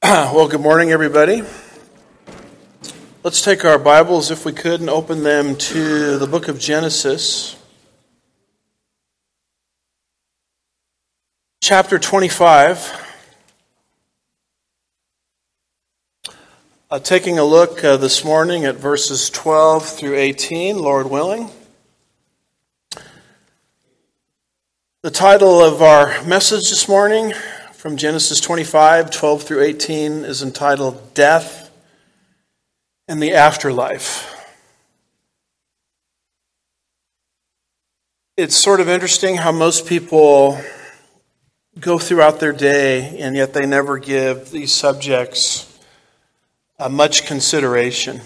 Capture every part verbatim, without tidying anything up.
Well, good morning, everybody. Let's take our Bibles, if we could, and open them to the book of Genesis, chapter twenty-five. Uh, taking a look uh, this morning at verses twelve through eighteen, Lord willing. The title of our message this morning from Genesis twenty-five, twelve through eighteen is entitled Death and the Afterlife. It's sort of interesting how most people go throughout their day and yet they never give these subjects uh, much consideration.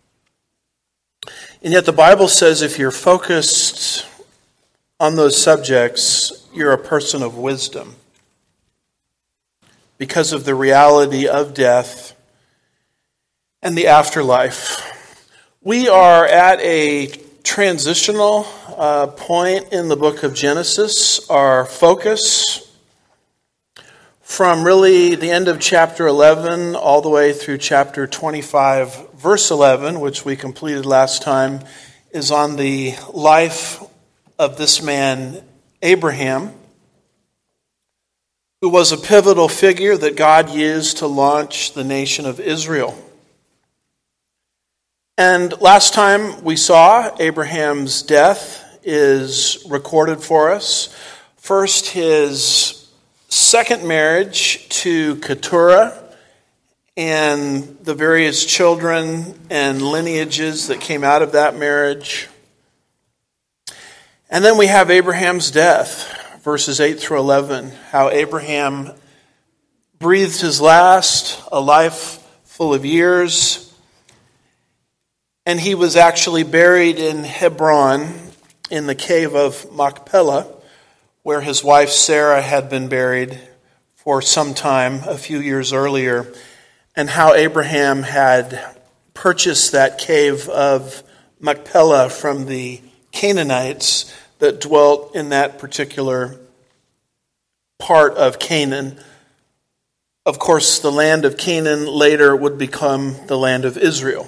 And yet the Bible says if you're focused on those subjects, you're a person of wisdom, because of the reality of death and the afterlife. We are at a transitional uh, point in the book of Genesis. Our focus from really the end of chapter eleven all the way through chapter twenty-five, verse eleven, which we completed last time, is on the life of this man, Abraham, who was a pivotal figure that God used to launch the nation of Israel. And last time we saw Abraham's death is recorded for us. First, his second marriage to Keturah and the various children and lineages that came out of that marriage. And then we have Abraham's death. Verses eight through eleven, how Abraham breathed his last, a life full of years, and he was actually buried in Hebron in the cave of Machpelah, where his wife Sarah had been buried for some time a few years earlier, and how Abraham had purchased that cave of Machpelah from the Canaanites that dwelt in that particular part of Canaan. Of course, the land of Canaan later would become the land of Israel.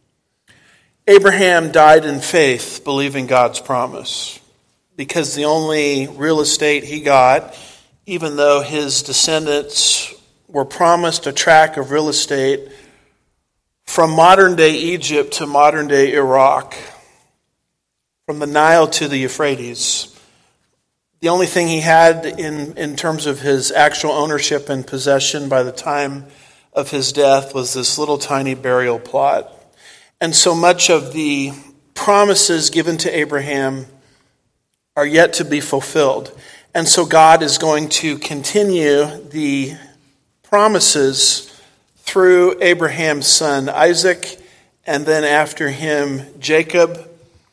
Abraham died in faith, believing God's promise, because the only real estate he got, even though his descendants were promised a tract of real estate from modern-day Egypt to modern-day Iraq, from the Nile to the Euphrates. The only thing he had in, in terms of his actual ownership and possession by the time of his death was this little tiny burial plot. And so much of the promises given to Abraham are yet to be fulfilled. And so God is going to continue the promises through Abraham's son Isaac, and then after him Jacob,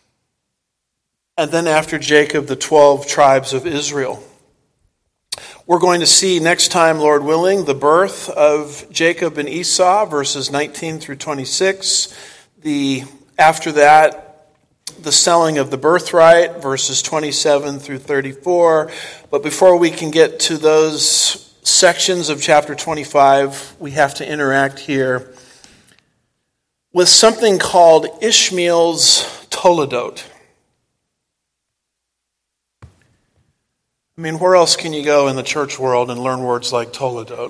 and then after Jacob, the twelve tribes of Israel. We're going to see next time, Lord willing, the birth of Jacob and Esau, verses nineteen through twenty-six. The after that, the selling of the birthright, verses twenty-seven through thirty-four. But before we can get to those sections of chapter twenty-five, we have to interact here with something called Ishmael's Toledot. I mean, where else can you go in the church world and learn words like Toledot?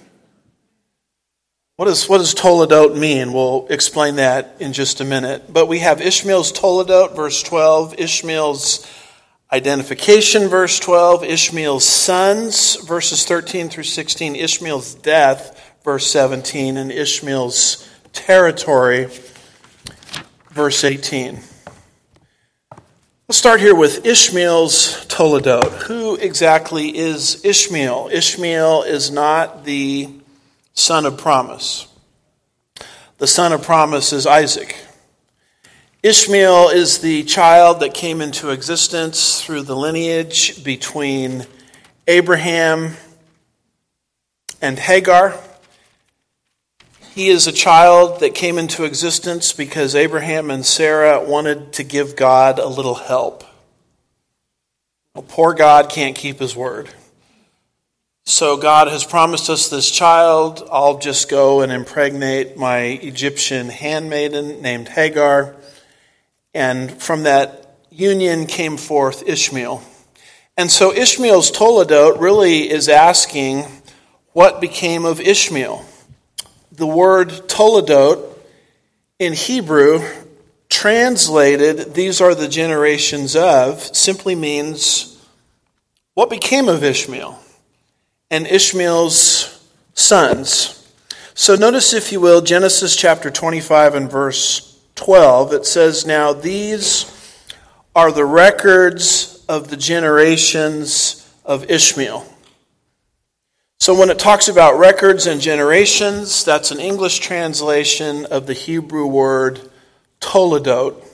What, is, what does Toledot mean? We'll explain that in just a minute. But we have Ishmael's Toledot, verse twelve, Ishmael's identification, verse twelve, Ishmael's sons, verses thirteen through sixteen, Ishmael's death, verse seventeen, and Ishmael's territory, verse eighteen. Let's start here with Ishmael's Toledot. Who exactly is Ishmael? Ishmael is not the son of promise. The son of promise is Isaac. Ishmael is the child that came into existence through the lineage between Abraham and Hagar. He is a child that came into existence because Abraham and Sarah wanted to give God a little help. Well, poor God can't keep his word. So God has promised us this child. I'll just go and impregnate my Egyptian handmaiden named Hagar. And from that union came forth Ishmael. And so Ishmael's Toledot really is asking, what became of Ishmael? The word Toledot in Hebrew, translated, these are the generations of, simply means, what became of Ishmael and Ishmael's sons? So notice, if you will, Genesis chapter twenty-five and verse twelve. It says, now these are the records of the generations of Ishmael. So when it talks about records and generations, that's an English translation of the Hebrew word Toledot.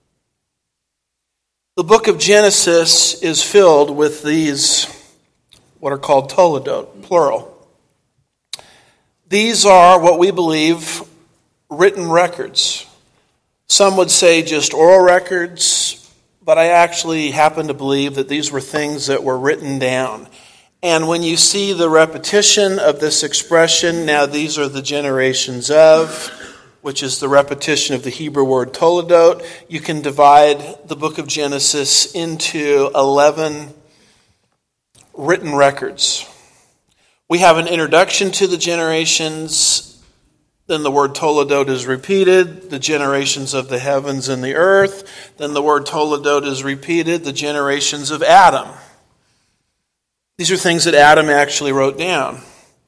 The book of Genesis is filled with these, what are called Toledot, plural. These are what we believe written records. Some would say just oral records, but I actually happen to believe that these were things that were written down. And when you see the repetition of this expression, now these are the generations of, which is the repetition of the Hebrew word Toledot, you can divide the book of Genesis into eleven written records. We have an introduction to the generations, then the word Toledot is repeated, the generations of the heavens and the earth, then the word Toledot is repeated, the generations of Adam. These are things that Adam actually wrote down.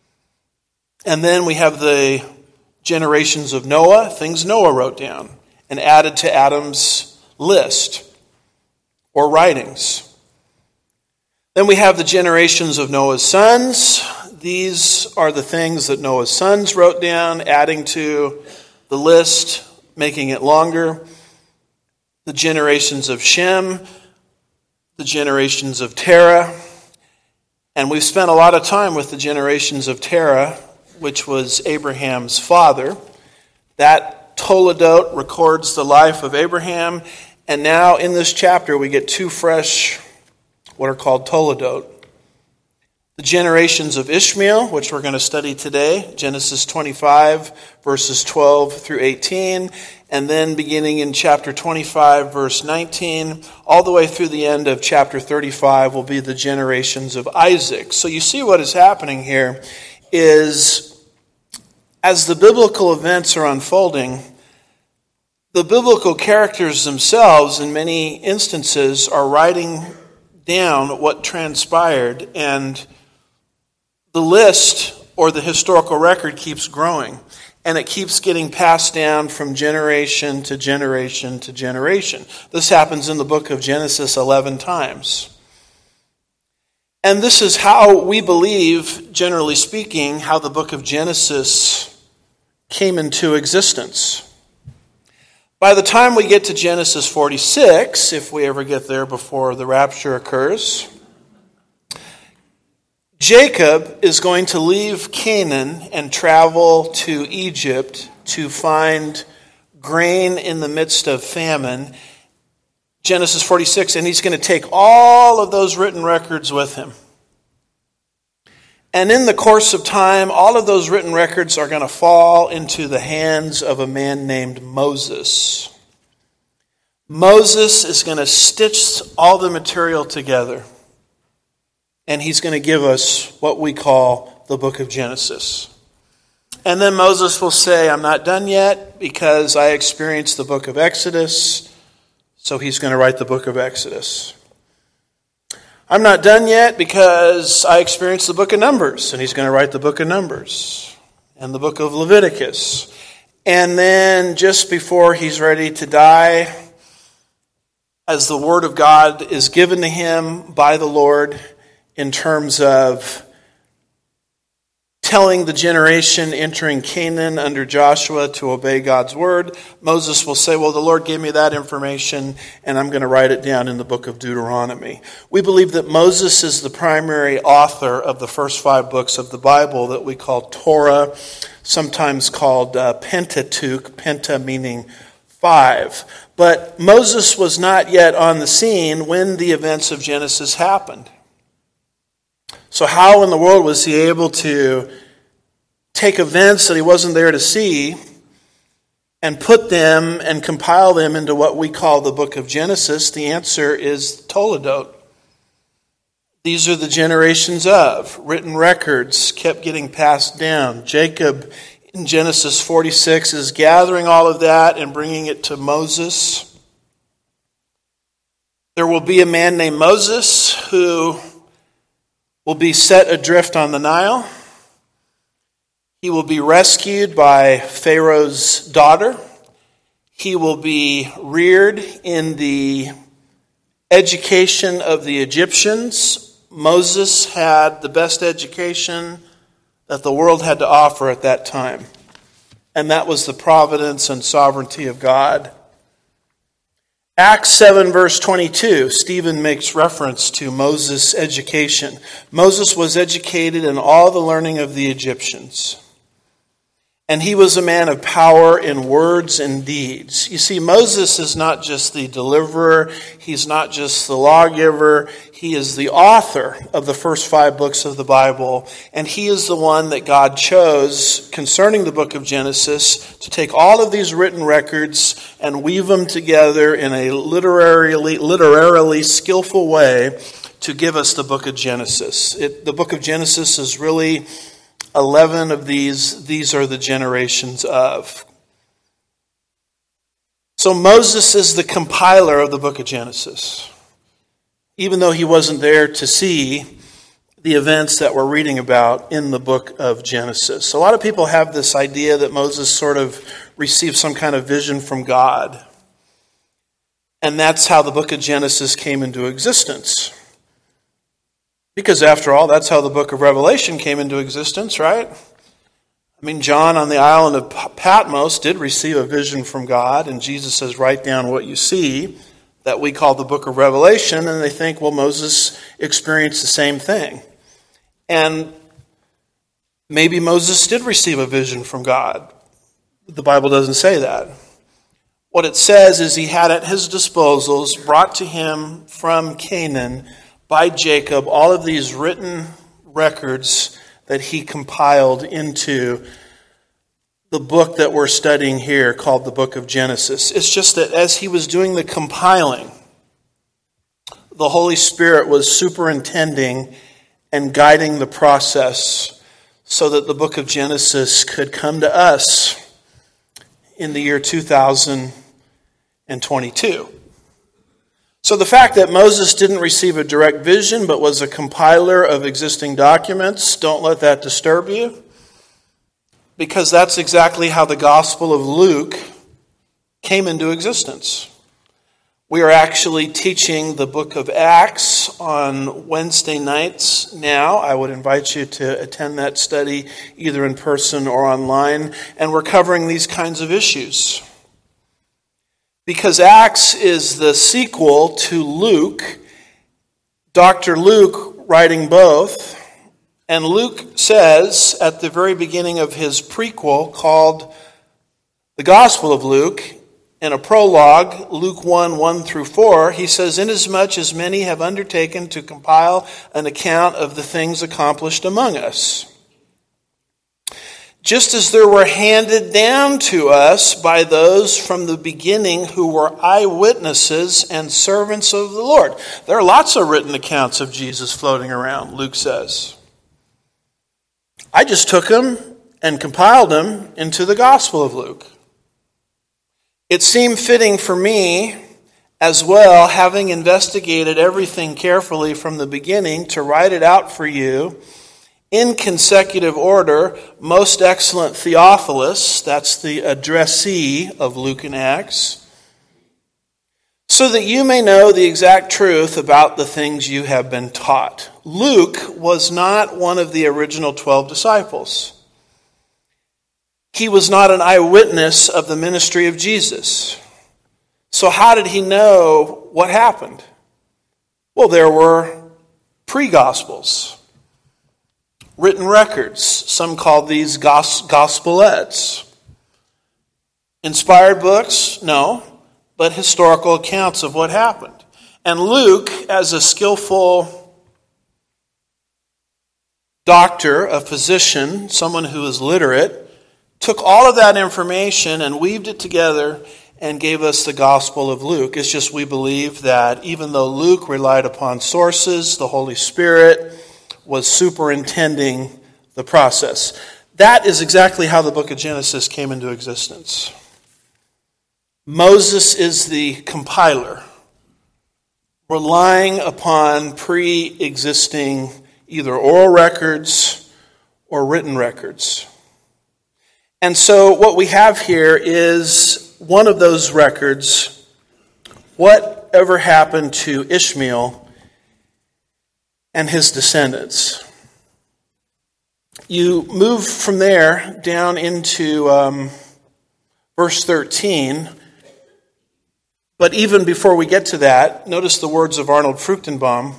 And then we have the generations of Noah, things Noah wrote down and added to Adam's list or writings. Then we have the generations of Noah's sons. These are the things that Noah's sons wrote down, adding to the list, making it longer. The generations of Shem, the generations of Terah. And we've spent a lot of time with the generations of Terah, which was Abraham's father. That Toledot records the life of Abraham. And now in this chapter we get two fresh, what are called Toledot. The generations of Ishmael, which we're going to study today, Genesis twenty-five, verses twelve through eighteen. And then beginning in chapter twenty-five, verse nineteen, all the way through the end of chapter thirty-five will be the generations of Isaac. So you see what is happening here is, as the biblical events are unfolding, the biblical characters themselves, in many instances, are writing down what transpired, and the list or the historical record keeps growing. And it keeps getting passed down from generation to generation to generation. This happens in the book of Genesis eleven times. And this is how we believe, generally speaking, how the book of Genesis came into existence. By the time we get to Genesis forty-six, if we ever get there before the rapture occurs, Jacob is going to leave Canaan and travel to Egypt to find grain in the midst of famine. Genesis forty-six, and he's going to take all of those written records with him. And in the course of time, all of those written records are going to fall into the hands of a man named Moses. Moses is going to stitch all the material together. And he's going to give us what we call the book of Genesis. And then Moses will say, I'm not done yet because I experienced the book of Exodus. So he's going to write the book of Exodus. I'm not done yet because I experienced the book of Numbers. And he's going to write the book of Numbers and the book of Leviticus. And then just before he's ready to die, as the word of God is given to him by the Lord, in terms of telling the generation entering Canaan under Joshua to obey God's word, Moses will say, well, the Lord gave me that information, and I'm going to write it down in the book of Deuteronomy. We believe that Moses is the primary author of the first five books of the Bible that we call Torah, sometimes called uh, Pentateuch, penta meaning five. But Moses was not yet on the scene when the events of Genesis happened. So how in the world was he able to take events that he wasn't there to see and put them and compile them into what we call the book of Genesis? The answer is Toledot. These are the generations of written records kept getting passed down. Jacob in Genesis forty-six is gathering all of that and bringing it to Moses. There will be a man named Moses who will be set adrift on the Nile. He will be rescued by Pharaoh's daughter. He will be reared in the education of the Egyptians. Moses had the best education that the world had to offer at that time. And that was the providence and sovereignty of God. Acts seven verse twenty-two, Stephen makes reference to Moses' education. Moses was educated in all the learning of the Egyptians. And he was a man of power in words and deeds. You see, Moses is not just the deliverer. He's not just the lawgiver. He is the author of the first five books of the Bible. And he is the one that God chose concerning the book of Genesis to take all of these written records and weave them together in a literarily, literarily skillful way to give us the book of Genesis. It, the book of Genesis is really eleven of these, these are the generations of. So Moses is the compiler of the book of Genesis, even though he wasn't there to see the events that we're reading about in the book of Genesis. A lot of people have this idea that Moses sort of received some kind of vision from God. And that's how the book of Genesis came into existence. Because after all, that's how the book of Revelation came into existence, right? I mean, John on the island of Patmos did receive a vision from God, and Jesus says, write down what you see, that we call the book of Revelation, and they think, well, Moses experienced the same thing. And maybe Moses did receive a vision from God. The Bible doesn't say that. What it says is he had at his disposals, brought to him from Canaan by Jacob, all of these written records that he compiled into the book that we're studying here called the book of Genesis. It's just that as he was doing the compiling, the Holy Spirit was superintending and guiding the process so that the book of Genesis could come to us in the year two thousand twenty-two. So the fact that Moses didn't receive a direct vision but was a compiler of existing documents, don't let that disturb you, because that's exactly how the Gospel of Luke came into existence. We are actually teaching the book of Acts on Wednesday nights now. I would invite you to attend that study either in person or online, and we're covering these kinds of issues. Because Acts is the sequel to Luke, Doctor Luke writing both, and Luke says at the very beginning of his prequel called The Gospel of Luke, in a prologue, Luke one, one through four, he says, inasmuch as many have undertaken to compile an account of the things accomplished among us, just as there were handed down to us by those from the beginning who were eyewitnesses and servants of the Lord. There are lots of written accounts of Jesus floating around, Luke says. I just took them and compiled them into the Gospel of Luke. It seemed fitting for me as well, having investigated everything carefully from the beginning, to write it out for you in consecutive order, most excellent Theophilus, that's the addressee of Luke and Acts, so that you may know the exact truth about the things you have been taught. Luke was not one of the original twelve disciples. He was not an eyewitness of the ministry of Jesus. So how did he know what happened? Well, there were pre-gospels. Written records, some call these gos- gospelettes. Inspired books? No, but historical accounts of what happened. And Luke, as a skillful doctor, a physician, someone who is literate, took all of that information and weaved it together and gave us the Gospel of Luke. It's just we believe that even though Luke relied upon sources, the Holy Spirit was superintending the process. That is exactly how the book of Genesis came into existence. Moses is the compiler, relying upon pre-existing either oral records or written records. And so what we have here is one of those records. Whatever happened to Ishmael and his descendants? You move from there down into um, verse thirteen. But even before we get to that, notice the words of Arnold Fruchtenbaum.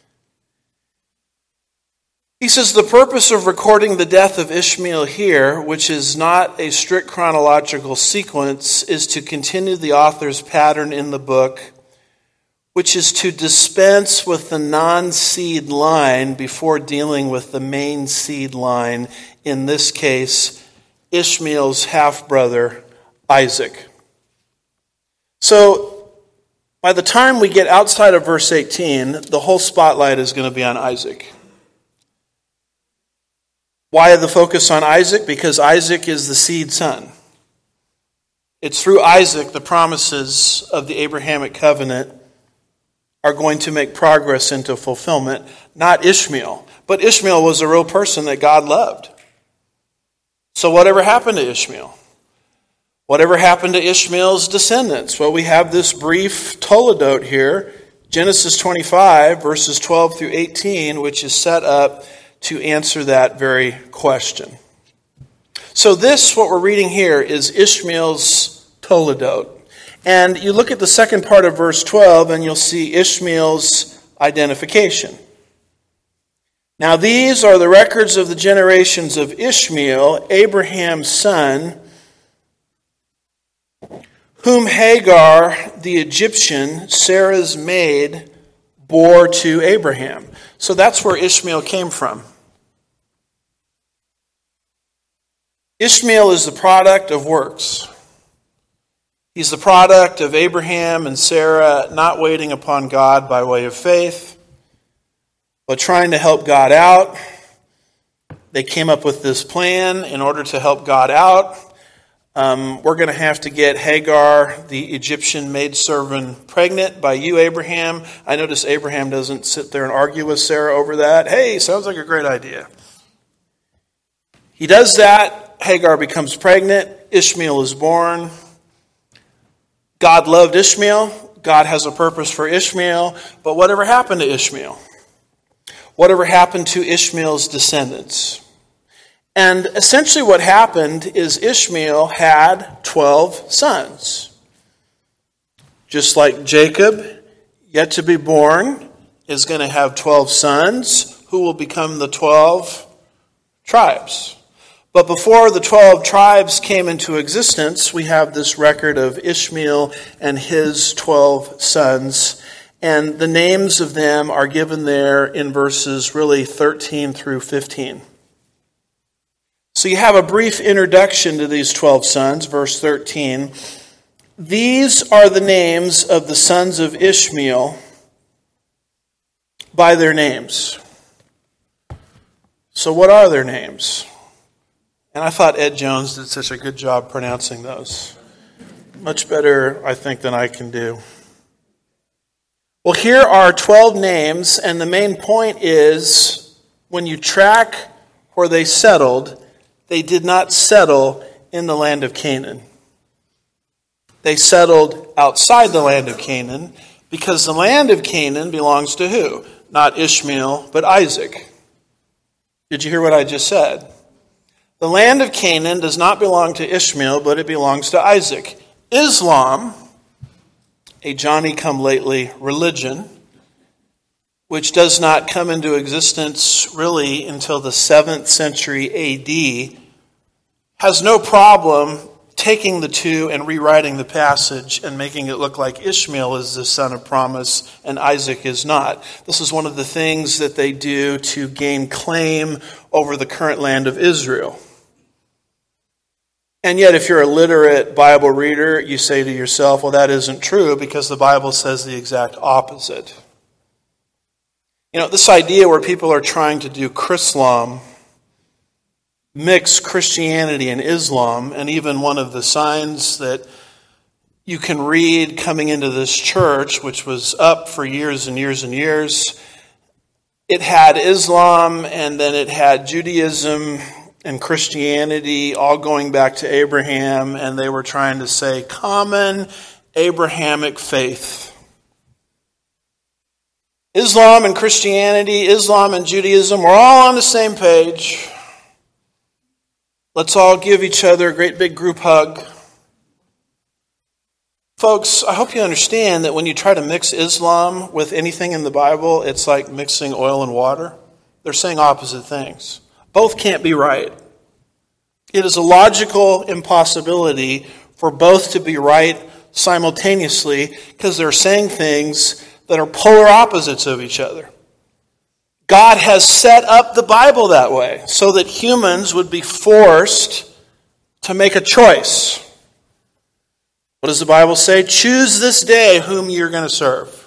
He says, the purpose of recording the death of Ishmael here, which is not a strict chronological sequence, is to continue the author's pattern in the book, which is to dispense with the non-seed line before dealing with the main seed line, in this case, Ishmael's half-brother, Isaac. So, by the time we get outside of verse eighteen, the whole spotlight is going to be on Isaac. Why the focus on Isaac? Because Isaac is the seed son. It's through Isaac the promises of the Abrahamic covenant are going to make progress into fulfillment, not Ishmael. But Ishmael was a real person that God loved. So whatever happened to Ishmael? Whatever happened to Ishmael's descendants? Well, we have this brief toledot here, Genesis twenty-five, verses twelve through eighteen, which is set up to answer that very question. So this, what we're reading here, is Ishmael's toledot. And you look at the second part of verse twelve, and you'll see Ishmael's identification. Now these are the records of the generations of Ishmael, Abraham's son, whom Hagar, the Egyptian, Sarah's maid, bore to Abraham. So that's where Ishmael came from. Ishmael is the product of works. He's the product of Abraham and Sarah not waiting upon God by way of faith, but trying to help God out. They came up with this plan in order to help God out. Um, we're going to have to get Hagar, the Egyptian maidservant, pregnant by you, Abraham. I notice Abraham doesn't sit there and argue with Sarah over that. Hey, sounds like a great idea. He does that. Hagar becomes pregnant. Ishmael is born. God loved Ishmael. God has a purpose for Ishmael. But whatever happened to Ishmael? Whatever happened to Ishmael's descendants? And essentially what happened is Ishmael had twelve sons. Just like Jacob, yet to be born, is going to have twelve sons who will become the twelve tribes. But before the twelve tribes came into existence, we have this record of Ishmael and his twelve sons. And the names of them are given there in verses really thirteen through fifteen. So you have a brief introduction to these twelve sons, verse thirteen. These are the names of the sons of Ishmael by their names. So what are their names? And I thought Ed Jones did such a good job pronouncing those. Much better, I think, than I can do. Well, here are twelve names, and the main point is when you track where they settled, they did not settle in the land of Canaan. They settled outside the land of Canaan because the land of Canaan belongs to who? Not Ishmael, but Isaac. Did you hear what I just said? The land of Canaan does not belong to Ishmael, but it belongs to Isaac. Islam, a Johnny-come-lately religion, which does not come into existence really until the seventh century A D, has no problem taking the two and rewriting the passage and making it look like Ishmael is the son of promise and Isaac is not. This is one of the things that they do to gain claim over the current land of Israel. And yet, if you're a literate Bible reader, you say to yourself, well, that isn't true because the Bible says the exact opposite. You know, this idea where people are trying to do Chrislam, mix Christianity and Islam, and even one of the signs that you can read coming into this church, which was up for years and years and years, it had Islam and then it had Judaism and Christianity all going back to Abraham, and they were trying to say common Abrahamic faith. Islam and Christianity, Islam and Judaism, we're all on the same page. Let's all give each other a great big group hug. Folks, I hope you understand that when you try to mix Islam with anything in the Bible, it's like mixing oil and water. They're saying opposite things. Both can't be right. It is a logical impossibility for both to be right simultaneously because they're saying things that are polar opposites of each other. God has set up the Bible that way so that humans would be forced to make a choice. What does the Bible say? Choose this day whom you're going to serve.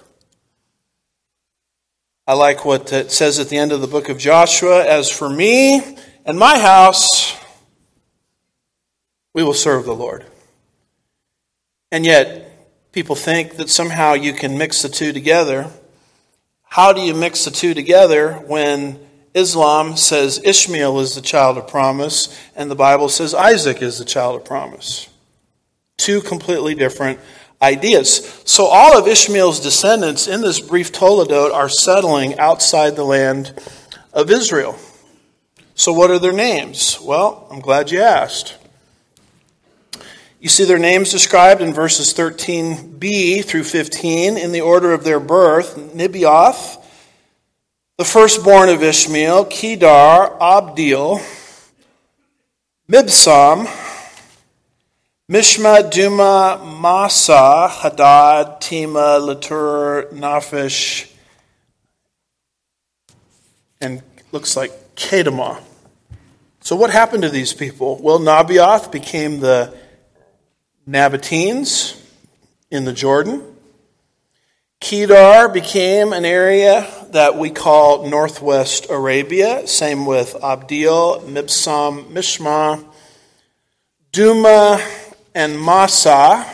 I like what it says at the end of the book of Joshua. As for me and my house, we will serve the Lord. And yet, people think that somehow you can mix the two together. How do you mix the two together when Islam says Ishmael is the child of promise and the Bible says Isaac is the child of promise? Two completely different ideas. So all of Ishmael's descendants in this brief Toledot are settling outside the land of Israel. So what are their names? Well, I'm glad you asked. You see their names described in verses thirteen b through fifteen in the order of their birth. Nebaioth, the firstborn of Ishmael, Kedar, Abdil, Mibsam, Mishma, Duma, Masa, Hadad, Tema, Latur, Naphish, and looks like Kedemah. So what happened to these people? Well, Nebaioth became the Nabateans in the Jordan. Kedar became an area that we call Northwest Arabia. Same with Abdil, Mibsam, Mishma, Duma, and Masa.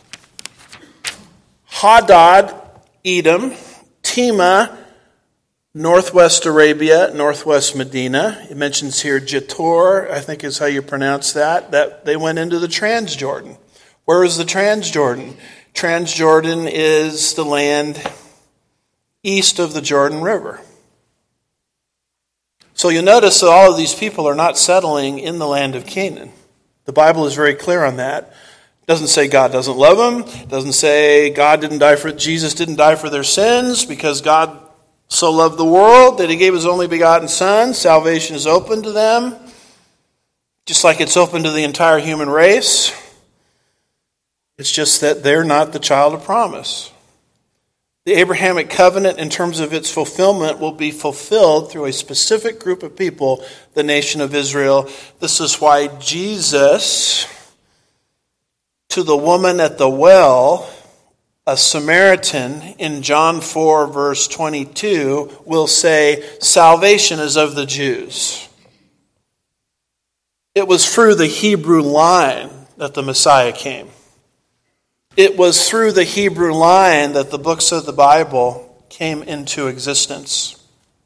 Hadad, Edom. Tema, Northwest Arabia, Northwest Medina. It mentions here Jator, I think is how you pronounce that. That they went into the Transjordan. Where is the Transjordan? Transjordan is the land east of the Jordan River. So you'll notice that all of these people are not settling in the land of Canaan. The Bible is very clear on that. It doesn't say God doesn't love them. It doesn't say God didn't die for, Jesus didn't die for their sins because God so loved the world that he gave his only begotten Son. Salvation is open to them, just like it's open to the entire human race. It's just that they're not the child of promise. The Abrahamic covenant, in terms of its fulfillment, will be fulfilled through a specific group of people, the nation of Israel. This is why Jesus, to the woman at the well, a Samaritan, in John four, verse twenty-two, will say, salvation is of the Jews. It was through the Hebrew line that the Messiah came. It was through the Hebrew line that the books of the Bible came into existence.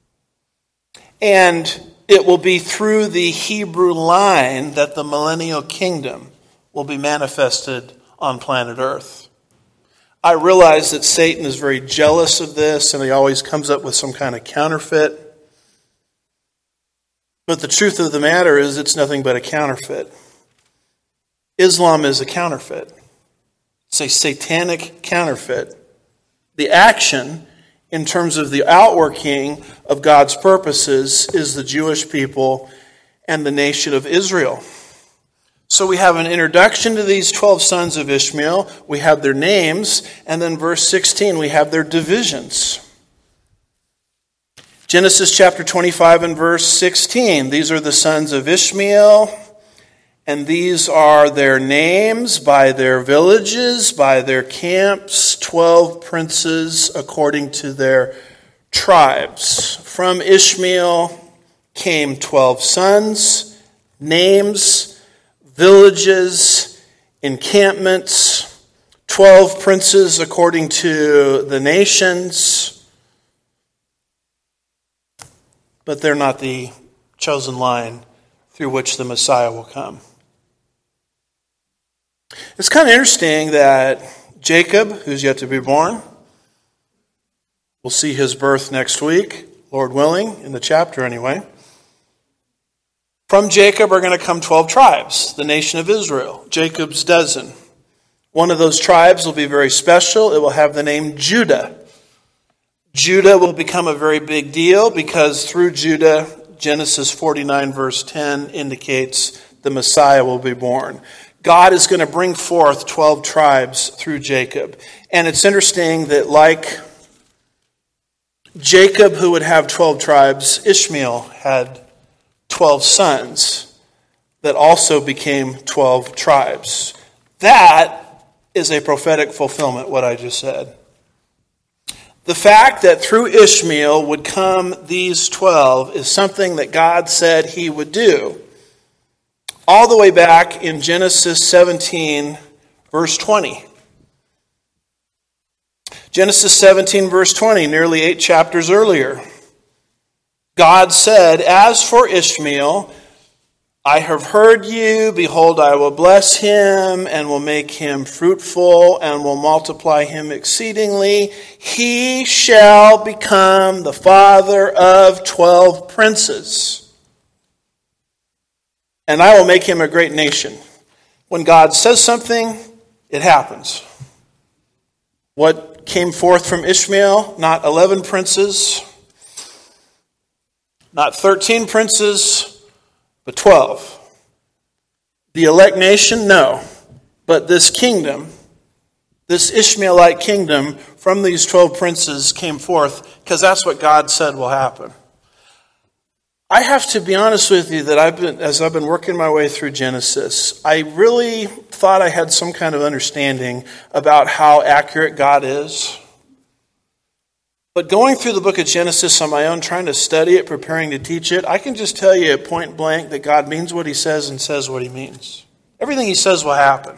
And it will be through the Hebrew line that the millennial kingdom will be manifested on planet Earth. I realize that Satan is very jealous of this and he always comes up with some kind of counterfeit. But the truth of the matter is it's nothing but a counterfeit. Islam is a counterfeit. It's a satanic counterfeit. The action, in terms of the outworking of God's purposes, is the Jewish people and the nation of Israel. So we have an introduction to these twelve sons of Ishmael. We have their names. And then verse sixteen, we have their divisions. Genesis chapter twenty-five and verse sixteen. These are the sons of Ishmael. And these are their names by their villages, by their camps, twelve princes according to their tribes. From Ishmael came twelve sons, names, villages, encampments, twelve princes according to the nations. But they're not the chosen line through which the Messiah will come. It's kind of interesting that Jacob, who's yet to be born, we'll see his birth next week, Lord willing, in the chapter anyway. From Jacob are going to come twelve tribes, the nation of Israel, Jacob's dozen. One of those tribes will be very special. It will have the name Judah. Judah will become a very big deal because through Judah, Genesis forty-nine verse ten indicates the Messiah will be born. God is going to bring forth twelve tribes through Jacob. And it's interesting that like Jacob, who would have twelve tribes, Ishmael had twelve sons that also became twelve tribes. That is a prophetic fulfillment, what I just said. The fact that through Ishmael would come these twelve is something that God said he would do. All the way back in Genesis seventeen, verse twenty. Genesis seventeen, verse twenty, nearly eight chapters earlier. God said, "As for Ishmael, I have heard you. Behold, I will bless him and will make him fruitful and will multiply him exceedingly. He shall become the father of twelve princes. And I will make him a great nation." When God says something, it happens. What came forth from Ishmael? Not eleven princes, not thirteen princes, but twelve. The elect nation? No. But this kingdom, this Ishmaelite kingdom from these twelve princes came forth because that's what God said will happen. I have to be honest with you that I've been, as I've been working my way through Genesis, I really thought I had some kind of understanding about how accurate God is. But going through the book of Genesis on my own, trying to study it, preparing to teach it, I can just tell you at point blank that God means what he says and says what he means. Everything he says will happen.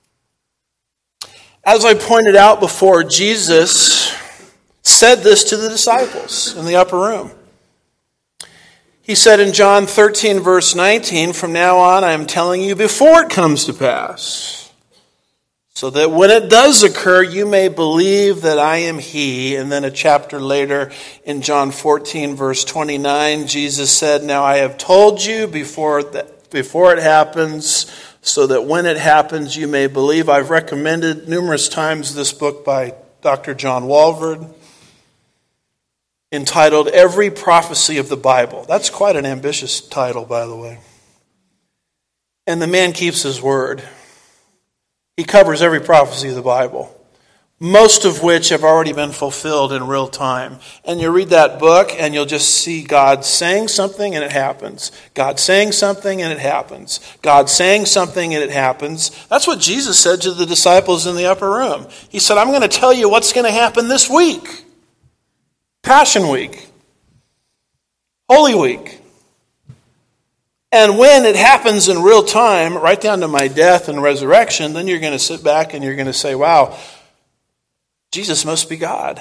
As I pointed out before, Jesus said this to the disciples in the upper room. He said in John thirteen, verse nineteen, "From now on I am telling you before it comes to pass, so that when it does occur, you may believe that I am he." And then a chapter later in John fourteen, verse twenty-nine, Jesus said, "Now I have told you before that, before it happens, so that when it happens, you may believe." I've recommended numerous times this book by Doctor John Walvoord, entitled Every Prophecy of the Bible. That's quite an ambitious title, by the way. And the man keeps his word. He covers every prophecy of the Bible, most of which have already been fulfilled in real time. And you read that book and you'll just see God saying something and it happens. God saying something and it happens. God saying something and it happens. That's what Jesus said to the disciples in the upper room. He said, "I'm going to tell you what's going to happen this week. Passion Week, Holy Week. And when it happens in real time, right down to my death and resurrection, then you're going to sit back and you're going to say, wow, Jesus must be God.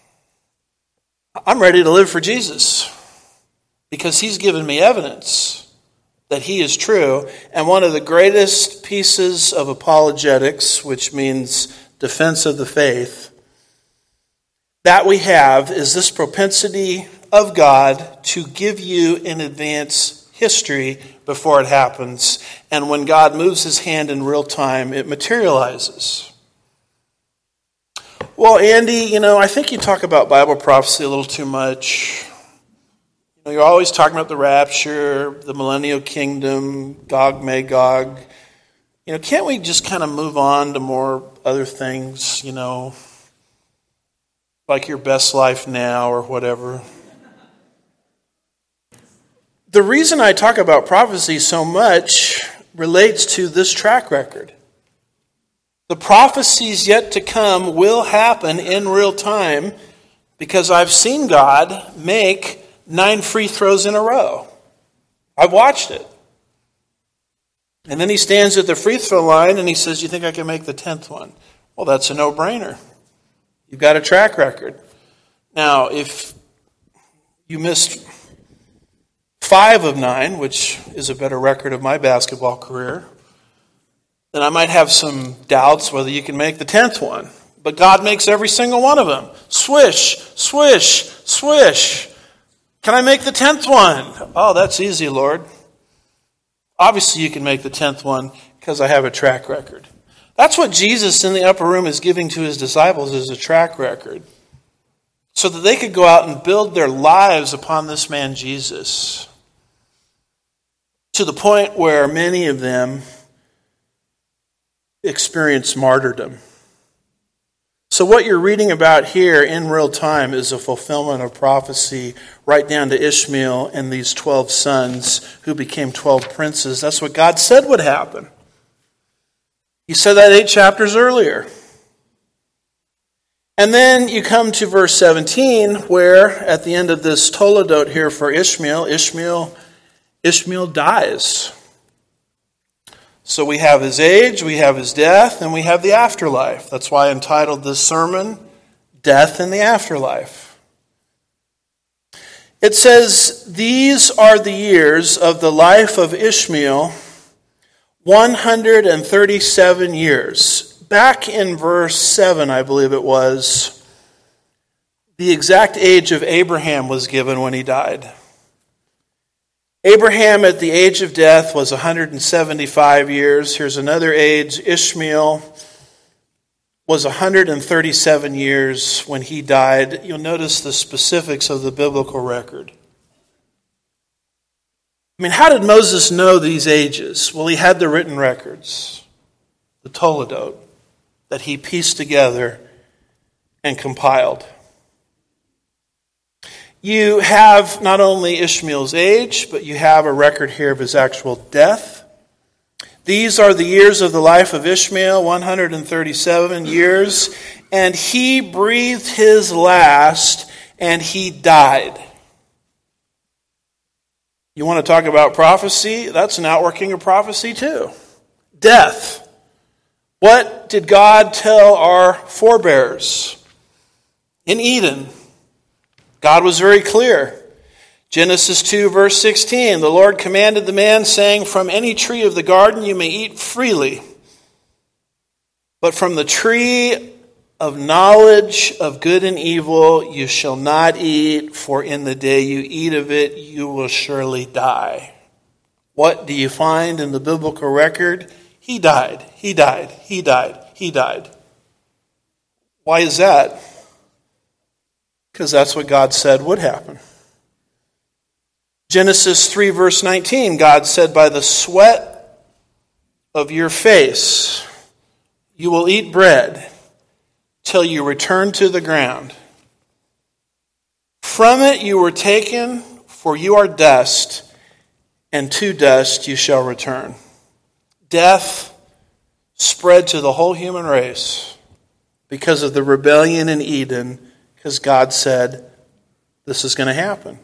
I'm ready to live for Jesus because he's given me evidence that he is true." And one of the greatest pieces of apologetics, which means defense of the faith, that we have is this propensity of God to give you in advance history before it happens. And when God moves his hand in real time, it materializes. Well, Andy, you know, I think you talk about Bible prophecy a little too much. You know, you're always talking about the rapture, the millennial kingdom, Gog, Magog. You know, can't we just kind of move on to more other things, you know, like your best life now or whatever? The reason I talk about prophecy so much relates to this track record. The prophecies yet to come will happen in real time because I've seen God make nine free throws in a row. I've watched it. And then he stands at the free throw line and he says, "You think I can make the tenth one?" Well, that's a no-brainer. You've got a track record. Now, if you missed five of nine, which is a better record of my basketball career, then I might have some doubts whether you can make the tenth one. But God makes every single one of them. Swish, swish, swish. Can I make the tenth one? Oh, that's easy, Lord. Obviously you can make the tenth one because I have a track record. That's what Jesus in the upper room is giving to his disciples, is a track record. So that they could go out and build their lives upon this man Jesus. To the point where many of them experience martyrdom. So what you're reading about here in real time is a fulfillment of prophecy right down to Ishmael and these twelve sons who became twelve princes. That's what God said would happen. He said that eight chapters earlier. And then you come to verse seventeen, where at the end of this Toledot here for Ishmael, Ishmael, Ishmael dies. So we have his age, we have his death, and we have the afterlife. That's why I entitled this sermon, Death in the Afterlife. It says, "These are the years of the life of Ishmael, one hundred thirty-seven years." Back in verse seven, I believe it was, the exact age of Abraham was given when he died. Abraham at the age of death was one hundred seventy-five years. Here's another age. Ishmael was one hundred thirty-seven years when he died. You'll notice the specifics of the biblical record. I mean, how did Moses know these ages? Well, he had the written records, the Toledot, that he pieced together and compiled. You have not only Ishmael's age, but you have a record here of his actual death. These are the years of the life of Ishmael, one hundred thirty-seven years, and he breathed his last, and he died. You want to talk about prophecy? That's an outworking of prophecy too. Death. What did God tell our forebears? In Eden, God was very clear. Genesis two, verse sixteen, "The Lord commanded the man, saying, From any tree of the garden you may eat freely, but from the tree of knowledge of good and evil you shall not eat, for in the day you eat of it you will surely die." What do you find in the biblical record? He died, he died, he died, he died. Why is that? Because that's what God said would happen. Genesis three, verse nineteen, God said, "By the sweat of your face you will eat bread till you return to the ground. From it you were taken, for you are dust, and to dust you shall return." Death spread to the whole human race because of the rebellion in Eden, because God said this is going to happen.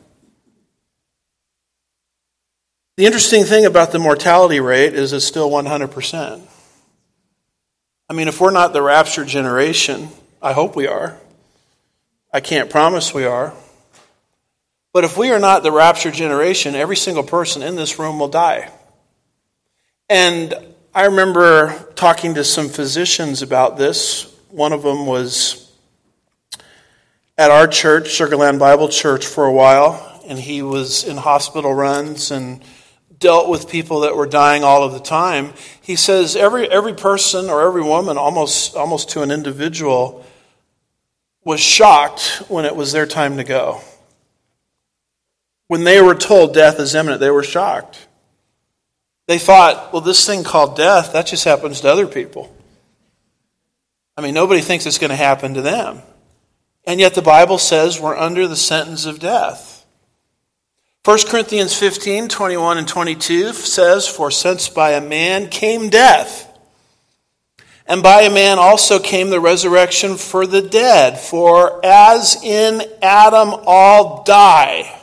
The interesting thing about the mortality rate is it's still one hundred percent. I mean, if we're not the raptured generation, I hope we are. I can't promise we are. But if we are not the raptured generation, every single person in this room will die. And I remember talking to some physicians about this. One of them was at our church, Sugarland Bible Church, for a while, and he was in hospital runs and dealt with people that were dying all of the time. He says every every person or every woman, almost almost to an individual, was shocked when it was their time to go. When they were told death is imminent, they were shocked. They thought, well, this thing called death, that just happens to other people. I mean, nobody thinks it's going to happen to them. And yet the Bible says we're under the sentence of death. First Corinthians fifteen, twenty-one and twenty-two says, for since by a man came death, and by a man also came the resurrection for the dead. For as in Adam all die,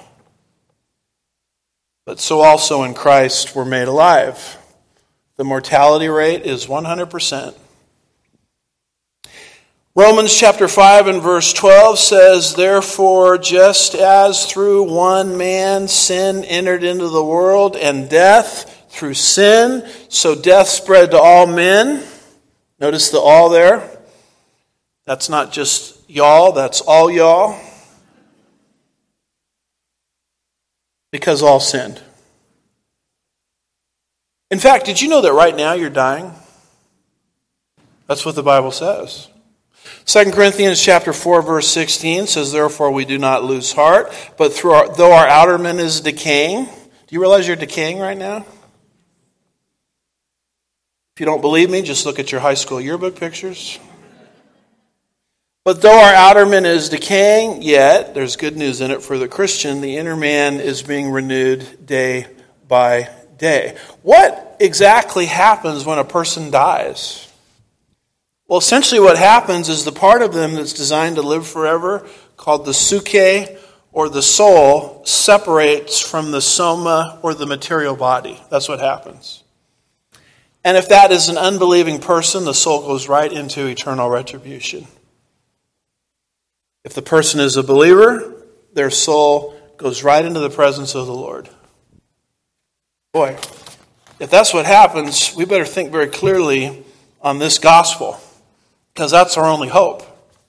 but so also in Christ we're made alive. The mortality rate is one hundred percent. Romans chapter five and verse twelve says, therefore, just as through one man sin entered into the world, and death through sin, so death spread to all men. Notice the all there. That's not just y'all, that's all y'all. Because all sinned. In fact, did you know that right now you're dying? That's what the Bible says. Second Corinthians chapter four, verse sixteen says, therefore we do not lose heart, but through our, though our outer man is decaying. Do you realize you're decaying right now? If you don't believe me, just look at your high school yearbook pictures. But though our outer man is decaying, yet there's good news in it for the Christian. The inner man is being renewed day by day. What exactly happens when a person dies? Well, essentially what happens is the part of them that's designed to live forever, called the suke or the soul, separates from the soma or the material body. That's what happens. And if that is an unbelieving person, the soul goes right into eternal retribution. If the person is a believer, their soul goes right into the presence of the Lord. Boy, if that's what happens, we better think very clearly on this gospel, because that's our only hope.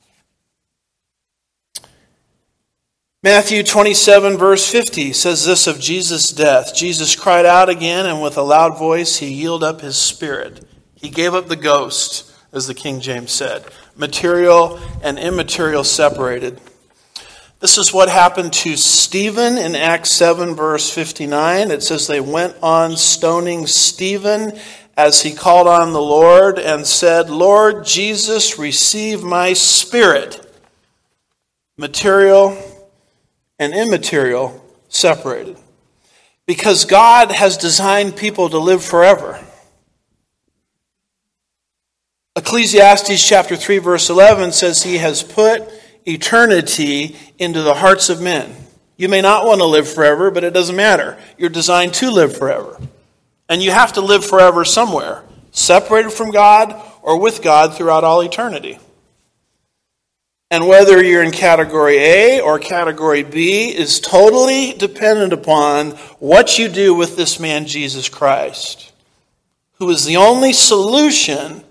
Matthew twenty-seven, verse fifty says this of Jesus' death. Jesus cried out again, and with a loud voice he yielded up his spirit. He gave up the ghost, as the King James said. Material and immaterial separated. This is what happened to Stephen in Acts seven, verse fifty-nine. It says they went on stoning Stephen as he called on the Lord and said, Lord Jesus, receive my spirit. Material and immaterial separated. Because God has designed people to live forever. Ecclesiastes chapter three, verse eleven says he has put eternity into the hearts of men. You may not want to live forever, but it doesn't matter. You're designed to live forever. And you have to live forever somewhere, separated from God or with God throughout all eternity. And whether you're in category A or category B is totally dependent upon what you do with this man, Jesus Christ, who is the only solution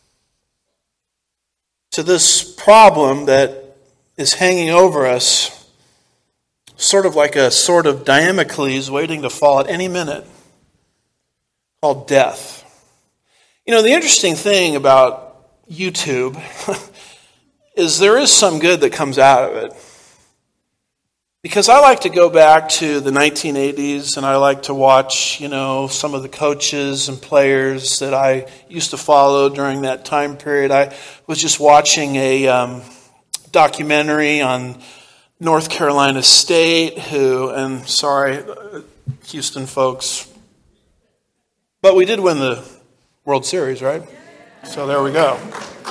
to this problem that is hanging over us, sort of like a sword of Damocles waiting to fall at any minute, called death. You know, the interesting thing about YouTube is there is some good that comes out of it. Because I like to go back to the nineteen eighties and I like to watch, you know, some of the coaches and players that I used to follow during that time period. I was just watching a um, documentary on North Carolina State, who, and sorry, Houston folks, but we did win the World Series, right? So there we go.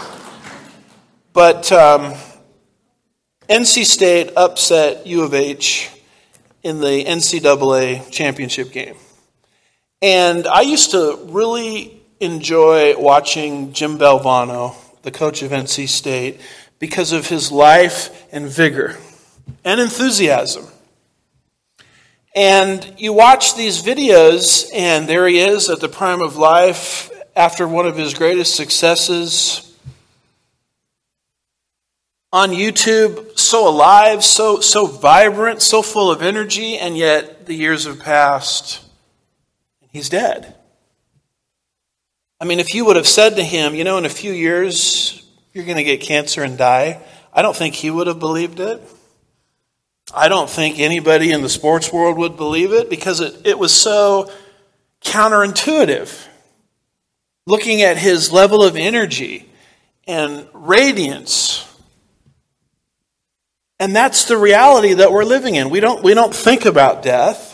But um, N C State upset U of H in the N C double A championship game. And I used to really enjoy watching Jim Valvano, the coach of N C State, because of his life and vigor and enthusiasm. And you watch these videos, and there he is at the prime of life after one of his greatest successes on YouTube, so alive, so so vibrant, so full of energy, and yet the years have passed and he's dead. I mean, if you would have said to him, you know, in a few years you're going to get cancer and die, I don't think he would have believed it. I don't think anybody in the sports world would believe it, because it, it was so counterintuitive. Looking at his level of energy and radiance. And that's the reality that we're living in. We don't, we don't think about death.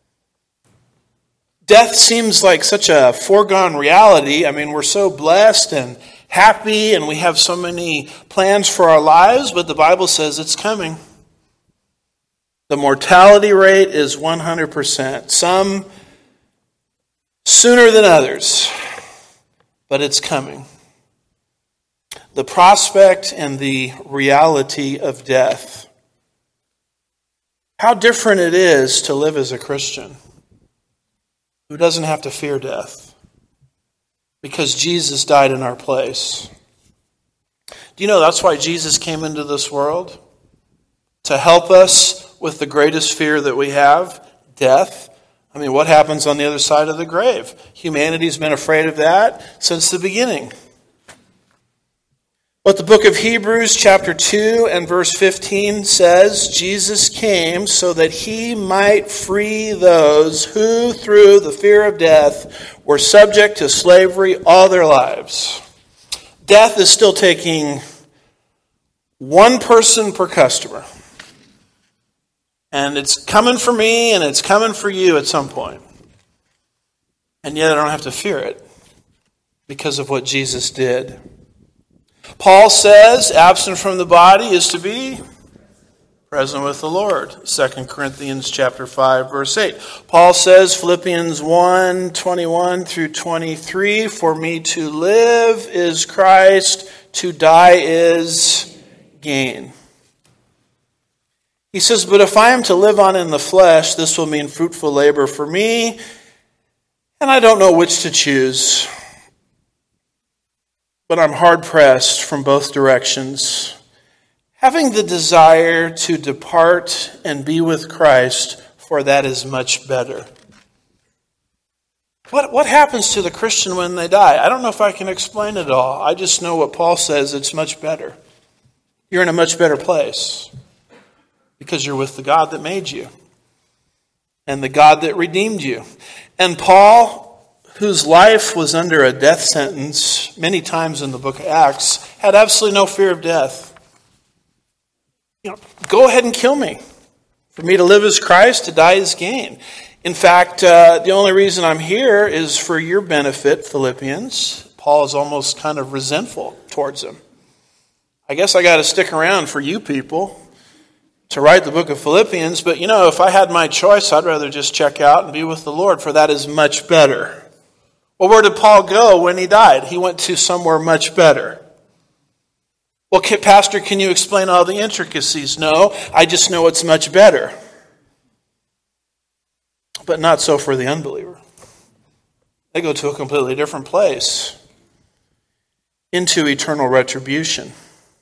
Death seems like such a foregone reality. I mean, we're so blessed and happy and we have so many plans for our lives, but the Bible says it's coming. The mortality rate is one hundred percent. Some sooner than others, but it's coming. The prospect and the reality of death. How different it is to live as a Christian who doesn't have to fear death because Jesus died in our place. Do you know that's why Jesus came into this world? To help us with the greatest fear that we have, death. I mean, what happens on the other side of the grave? Humanity's been afraid of that since the beginning. What the book of Hebrews chapter two and verse fifteen says, Jesus came so that he might free those who through the fear of death were subject to slavery all their lives. Death is still taking one person per customer. And it's coming for me and it's coming for you at some point. And yet I don't have to fear it because of what Jesus did. Paul says, absent from the body is to be present with the Lord. Second Corinthians chapter five, verse eight. Paul says, Philippians one, twenty-one through twenty-three, for me to live is Christ, to die is gain. He says, but if I am to live on in the flesh, this will mean fruitful labor for me, and I don't know which to choose. But I'm hard-pressed from both directions, having the desire to depart and be with Christ, for that is much better. What, what happens to the Christian when they die? I don't know if I can explain it all. I just know what Paul says, it's much better. You're in a much better place because you're with the God that made you and the God that redeemed you. And Paul, whose life was under a death sentence many times in the book of Acts, had absolutely no fear of death. You know, go ahead and kill me. For me to live is Christ, to die is gain. In fact, uh, the only reason I'm here is for your benefit, Philippians. Paul is almost kind of resentful towards them. I guess I got to stick around for you people to write the book of Philippians, but you know, if I had my choice, I'd rather just check out and be with the Lord, for that is much better. Well, where did Paul go when he died? He went to somewhere much better. Well, Pastor, can you explain all the intricacies? No, I just know it's much better. But not so for the unbeliever. They go to a completely different place, into eternal retribution.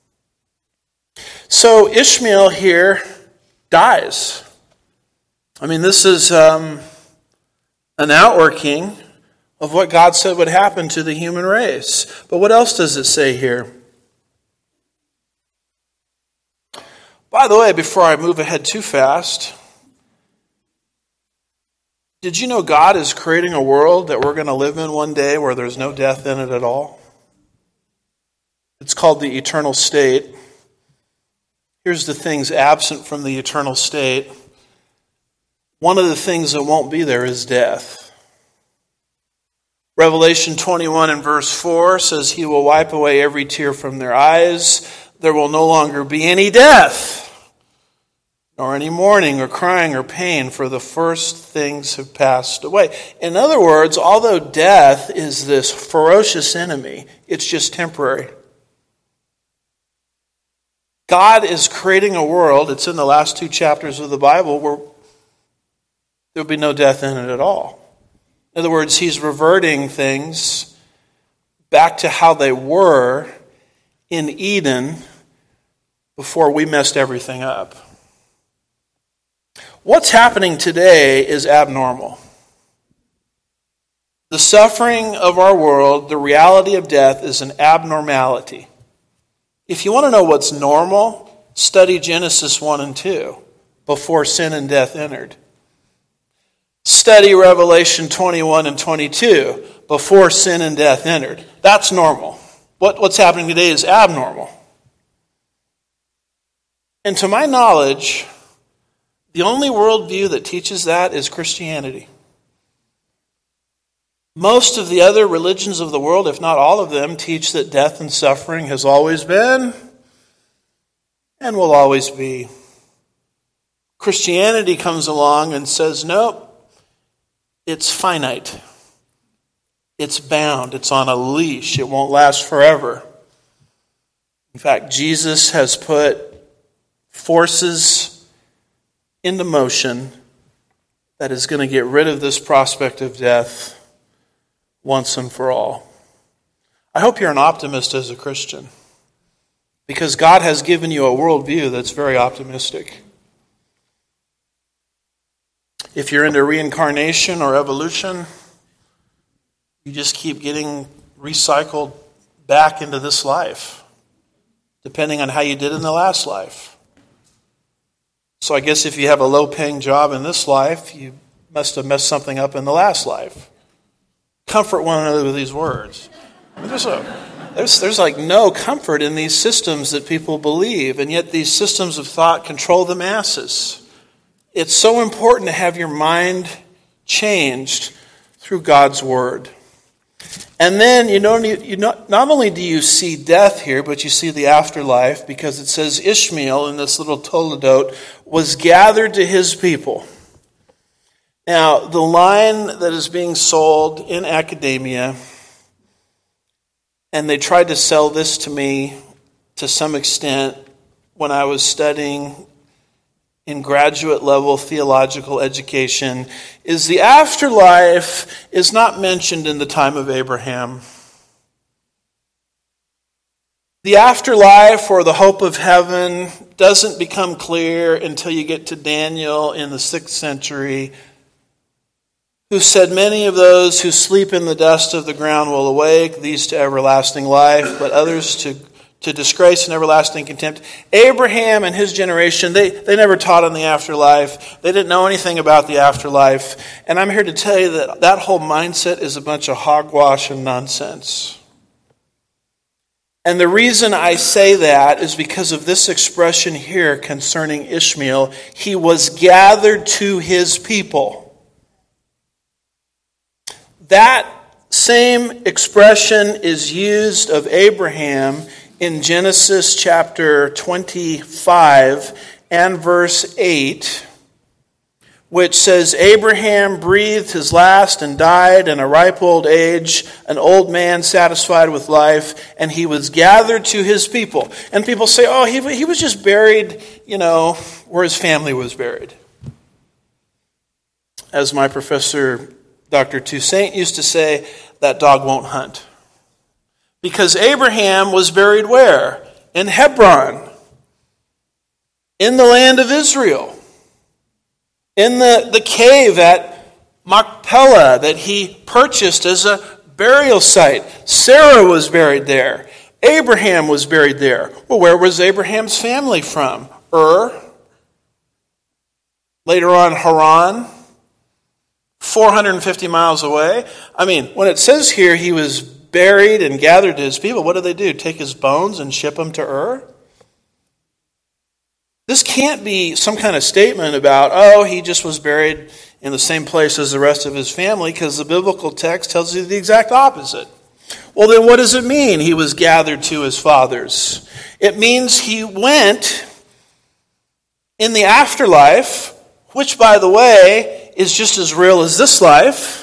So Ishmael here dies. I mean, this is um, an outworking of what God said would happen to the human race. But what else does it say here? By the way, before I move ahead too fast, did you know God is creating a world that we're going to live in one day where there's no death in it at all? It's called the eternal state. Here's the things absent from the eternal state. One of the things that won't be there is death. Revelation twenty-one and verse four says, he will wipe away every tear from their eyes. There will no longer be any death, nor any mourning or crying or pain, for the first things have passed away. In other words, although death is this ferocious enemy, it's just temporary. God is creating a world, it's in the last two chapters of the Bible, where there will be no death in it at all. In other words, he's reverting things back to how they were in Eden before we messed everything up. What's happening today is abnormal. The suffering of our world, the reality of death, is an abnormality. If you want to know what's normal, study Genesis one and two, before sin and death entered. study Revelation twenty-one and twenty-two before sin and death entered. That's normal. What, what's happening today is abnormal. And to my knowledge, the only worldview that teaches that is Christianity. Most of the other religions of the world, if not all of them, teach that death and suffering has always been and will always be. Christianity comes along and says, nope, it's finite. It's bound. It's on a leash. It won't last forever. In fact, Jesus has put forces into motion that is going to get rid of this prospect of death once and for all. I hope you're an optimist as a Christian, because God has given you a worldview that's very optimistic. If you're into reincarnation or evolution, you just keep getting recycled back into this life, depending on how you did in the last life. So I guess if you have a low-paying job in this life, you must have messed something up in the last life. Comfort one another with these words. I mean, there's, a, there's, there's like no comfort in these systems that people believe, and yet these systems of thought control the masses. It's so important to have your mind changed through God's Word. And then, you know, you know, not only do you see death here, but you see the afterlife, because it says Ishmael in this little Toledot was gathered to his people. Now, the line that is being sold in academia, and they tried to sell this to me to some extent when I was studying in graduate level theological education, is the afterlife is not mentioned in the time of Abraham. The afterlife or the hope of heaven doesn't become clear until you get to Daniel in the sixth century, who said, many of those who sleep in the dust of the ground will awake, these to everlasting life, but others to to disgrace and everlasting contempt. Abraham and his generation, they, they never taught on the afterlife. They didn't know anything about the afterlife. And I'm here to tell you that that whole mindset is a bunch of hogwash and nonsense. And the reason I say that is because of this expression here concerning Ishmael. He was gathered to his people. That same expression is used of Abraham in Genesis chapter twenty-five and verse eight, which says, Abraham breathed his last and died in a ripe old age, an old man satisfied with life, and he was gathered to his people. And people say, oh, he, he was just buried, you know, where his family was buried. As my professor, Doctor Toussaint, used to say, that dog won't hunt. Because Abraham was buried where? In Hebron. In the land of Israel. In the, the cave at Machpelah that he purchased as a burial site. Sarah was buried there. Abraham was buried there. Well, where was Abraham's family from? Ur. Later on, Haran. four hundred fifty miles away. I mean, when it says here he was buried and gathered to his people, what do they do? Take his bones and ship them to Ur? This can't be some kind of statement about, oh, he just was buried in the same place as the rest of his family, because the biblical text tells you the exact opposite. Well, then what does it mean he was gathered to his fathers? It means he went in the afterlife, which, by the way, is just as real as this life.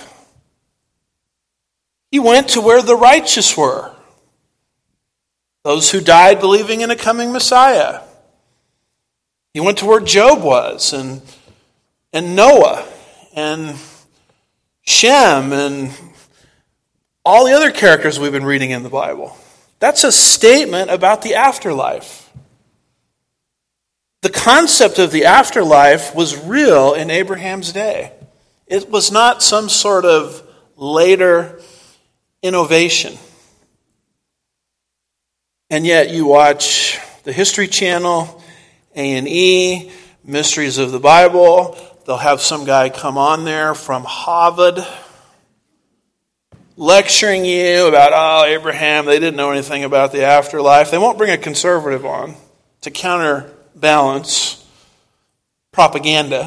He went to where the righteous were, those who died believing in a coming Messiah. He went to where Job was, and, and Noah, and Shem, and all the other characters we've been reading in the Bible. That's a statement about the afterlife. The concept of the afterlife was real in Abraham's day. It was not some sort of later innovation. And yet you watch the History Channel, A and E, Mysteries of the Bible, they'll have some guy come on there from Harvard lecturing you about, oh, Abraham, they didn't know anything about the afterlife. They won't bring a conservative on to counterbalance propaganda,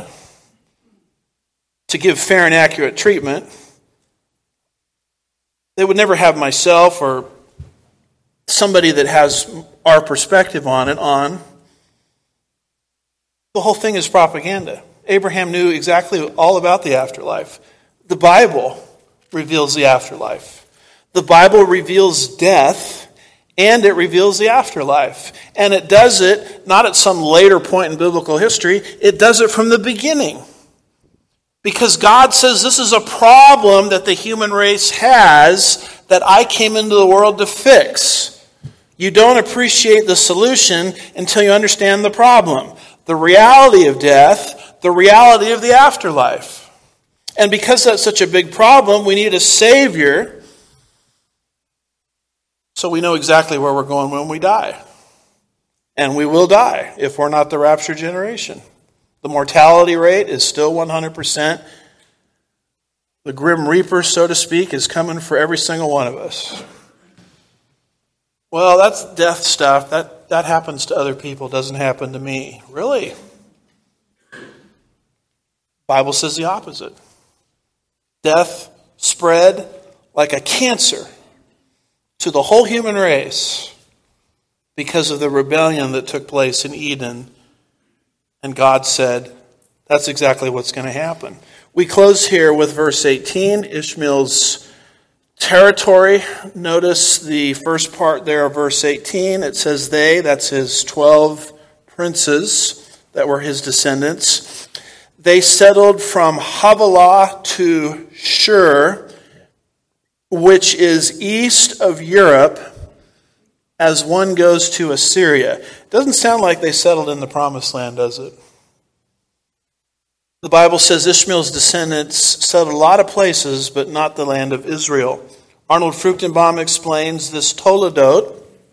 to give fair and accurate treatment. They would never have myself or somebody that has our perspective on it on. The whole thing is propaganda. Abraham knew exactly all about the afterlife. The Bible reveals the afterlife. The Bible reveals death, and it reveals the afterlife. And it does it not at some later point in biblical history. It does it from the beginning. Because God says this is a problem that the human race has that I came into the world to fix. You don't appreciate the solution until you understand the problem. The reality of death, the reality of the afterlife. And because that's such a big problem, we need a Savior so we know exactly where we're going when we die. And we will die if we're not the rapture generation. The mortality rate is still one hundred percent. The grim reaper, so to speak, is coming for every single one of us. Well, that's death stuff. That, that happens to other people. Doesn't happen to me. Really? The Bible says the opposite. Death spread like a cancer to the whole human race because of the rebellion that took place in Eden. And God said, that's exactly what's going to happen. We close here with verse eighteen, Ishmael's territory. Notice the first part there of verse eighteen. It says they, that's his twelve princes that were his descendants. They settled from Havilah to Shur, which is east of Europe, as one goes to Assyria. It doesn't sound like they settled in the promised land, does it? The Bible says Ishmael's descendants settled a lot of places, but not the land of Israel. Arnold Fruchtenbaum explains this Toledot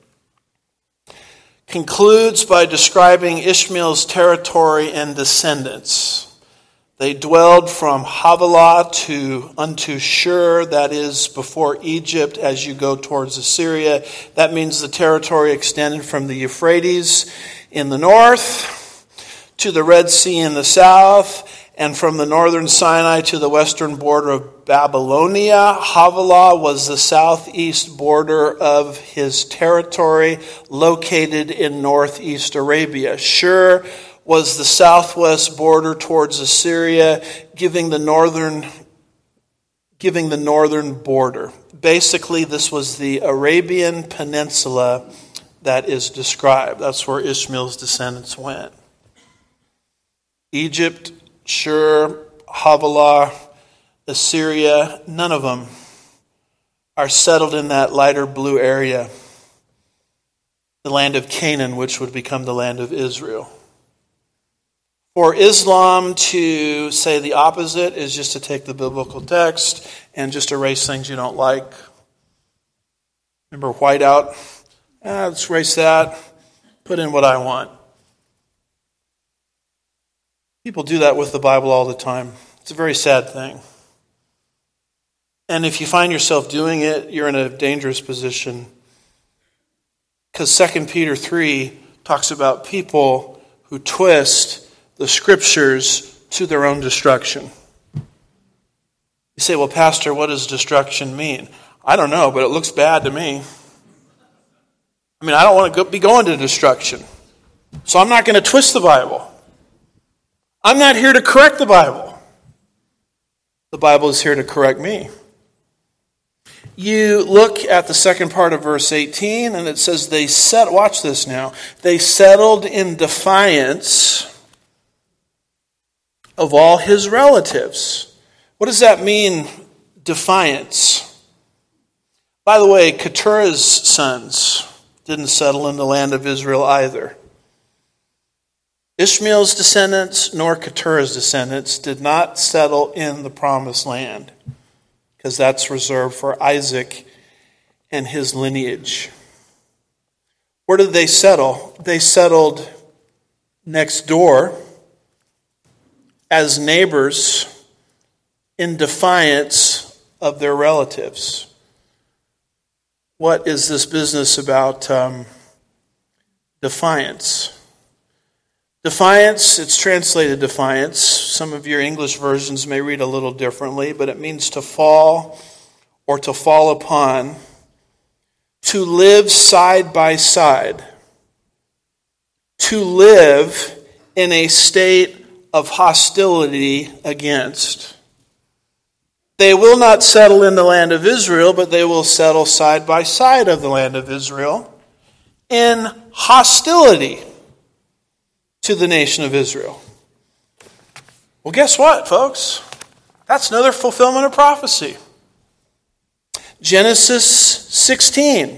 concludes by describing Ishmael's territory and descendants. They dwelled from Havilah to unto Shur, that is before Egypt as you go towards Assyria. That means the territory extended from the Euphrates in the north to the Red Sea in the south, and from the northern Sinai to the western border of Babylonia. Havilah was the southeast border of his territory, located in northeast Arabia. Shur was the southwest border towards Assyria, giving the northern giving the northern border. Basically, this was the Arabian Peninsula that is described. That's where Ishmael's descendants went. Egypt, Shur, Havilah, Assyria, none of them are settled in that lighter blue area, the land of Canaan, which would become the land of Israel. For Islam to say the opposite is just to take the biblical text and just erase things you don't like. Remember whiteout? Ah, let's erase that. Put in what I want. People do that with the Bible all the time. It's a very sad thing. And if you find yourself doing it, you're in a dangerous position. Because Second Peter three talks about people who twist the scriptures to their own destruction. You say, well, Pastor, what does destruction mean? I don't know, but it looks bad to me. I mean, I don't want to be going to destruction. So I'm not going to twist the Bible. I'm not here to correct the Bible. The Bible is here to correct me. You look at the second part of verse eighteen, and it says they set. Watch this now. They settled in defiance of all his relatives. What does that mean, defiance? By the way, Keturah's sons didn't settle in the land of Israel either. Ishmael's descendants nor Keturah's descendants did not settle in the promised land, because that's reserved for Isaac and his lineage. Where did they settle? They settled next door as neighbors in defiance of their relatives. What is this business about um, defiance? Defiance, it's translated defiance. Some of your English versions may read a little differently, but it means to fall or to fall upon, to live side by side, to live in a state of hostility against. They will not settle in the land of Israel, but they will settle side by side of the land of Israel in hostility to the nation of Israel. Well, guess what, folks? That's another fulfillment of prophecy. Genesis sixteen.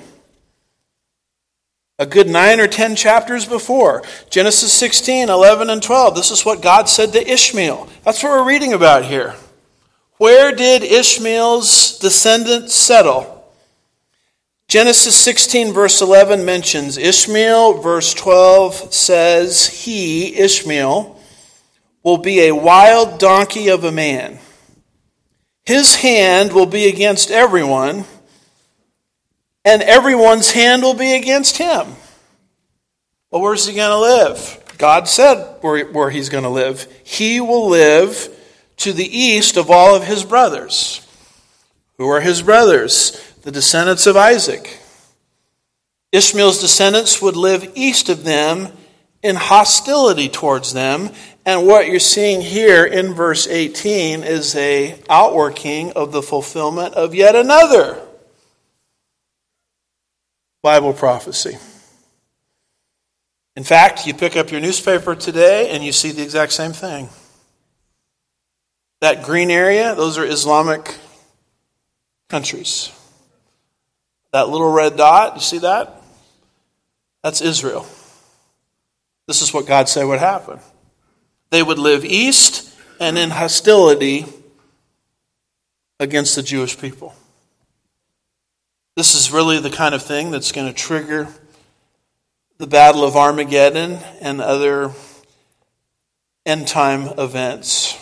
A good nine or ten chapters before. Genesis sixteen, eleven and twelve. This is what God said to Ishmael. That's what we're reading about here. Where did Ishmael's descendants settle? Genesis sixteen verse eleven mentions Ishmael. Verse twelve says, he, Ishmael, will be a wild donkey of a man. His hand will be against everyone, and everyone's hand will be against him. Well, where's he going to live? God said where, where he's going to live. He will live to the east of all of his brothers. Who are his brothers? The descendants of Isaac. Ishmael's descendants would live east of them in hostility towards them. And what you're seeing here in verse eighteen is a outworking of the fulfillment of yet another Bible prophecy. In fact, you pick up your newspaper today and you see the exact same thing. That green area, those are Islamic countries. That little red dot, you see that? That's Israel. This is what God said would happen. They would live east and in hostility against the Jewish people. This is really the kind of thing that's going to trigger the Battle of Armageddon and other end-time events.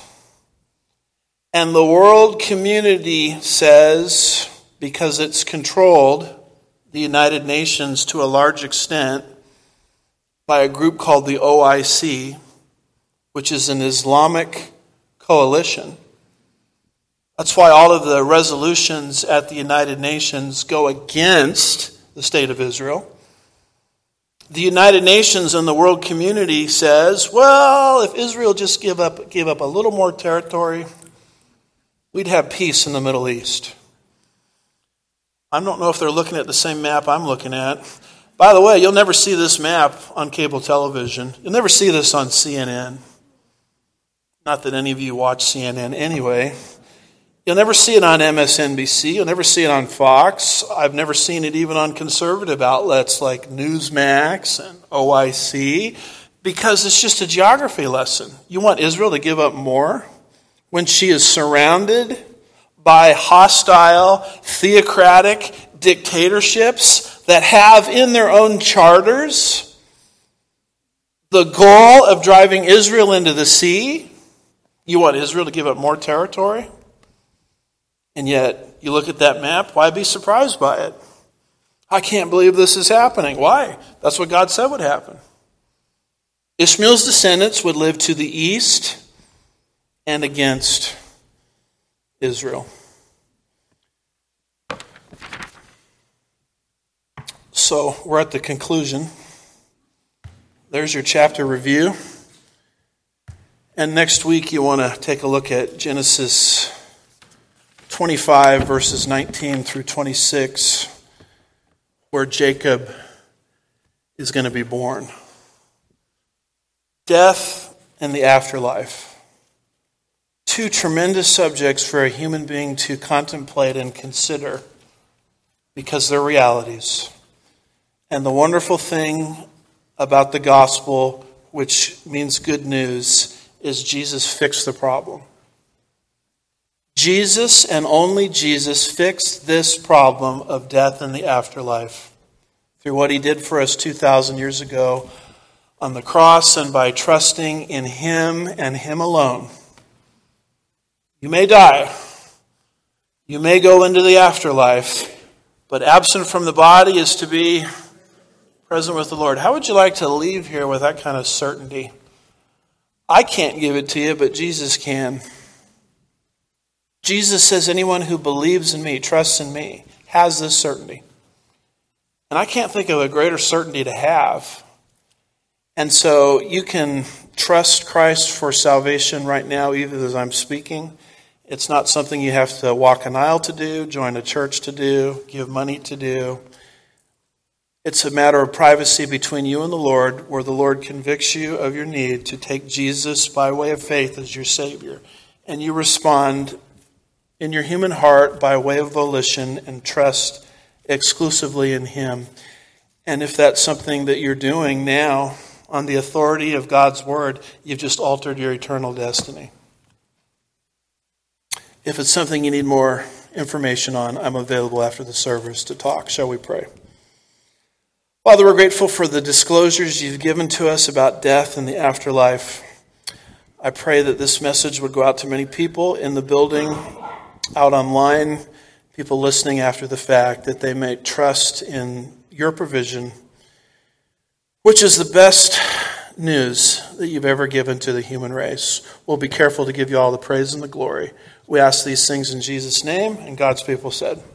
And the world community says, because it's controlled, the United Nations to a large extent, by a group called the O I C, which is an Islamic coalition. That's why all of the resolutions at the United Nations go against the state of Israel. The United Nations and the world community says, well, if Israel just give up, gave up a little more territory, we'd have peace in the Middle East. I don't know if they're looking at the same map I'm looking at. By the way, you'll never see this map on cable television. You'll never see this on C N N. Not that any of you watch C N N anyway. You'll never see it on M S N B C. You'll never see it on Fox. I've never seen it even on conservative outlets like Newsmax and O I C, because it's just a geography lesson. You want Israel to give up more when she is surrounded by hostile, theocratic dictatorships that have in their own charters the goal of driving Israel into the sea? You want Israel to give up more territory? And yet, you look at that map, why be surprised by it? I can't believe this is happening. Why? That's what God said would happen. Ishmael's descendants would live to the east and against Israel. So, we're at the conclusion. There's your chapter review. And next week you want to take a look at Genesis twenty-five, verses nineteen through twenty-six, where Jacob is going to be born. Death and the afterlife. Two tremendous subjects for a human being to contemplate and consider because they're realities. And the wonderful thing about the gospel, which means good news, is Jesus fixed the problem. Jesus and only Jesus fixed this problem of death and the afterlife through what he did for us two thousand years ago on the cross and by trusting in him and him alone. You may die. You may go into the afterlife, but absent from the body is to be present with the Lord. How would you like to leave here with that kind of certainty? I can't give it to you, but Jesus can. Jesus says anyone who believes in me, trusts in me, has this certainty. And I can't think of a greater certainty to have. And so you can trust Christ for salvation right now, even as I'm speaking. It's not something you have to walk an aisle to do, join a church to do, give money to do. It's a matter of privacy between you and the Lord, where the Lord convicts you of your need to take Jesus by way of faith as your Savior. And you respond in your human heart by way of volition and trust exclusively in him. And if that's something that you're doing now on the authority of God's word, you've just altered your eternal destiny. If it's something you need more information on, I'm available after the service to talk. Shall we pray? Father, we're grateful for the disclosures you've given to us about death and the afterlife. I pray that this message would go out to many people in the building, out online, people listening after the fact, that they may trust in your provision, which is the best news that you've ever given to the human race. We'll be careful to give you all the praise and the glory. We ask these things in Jesus' name, and God's people said,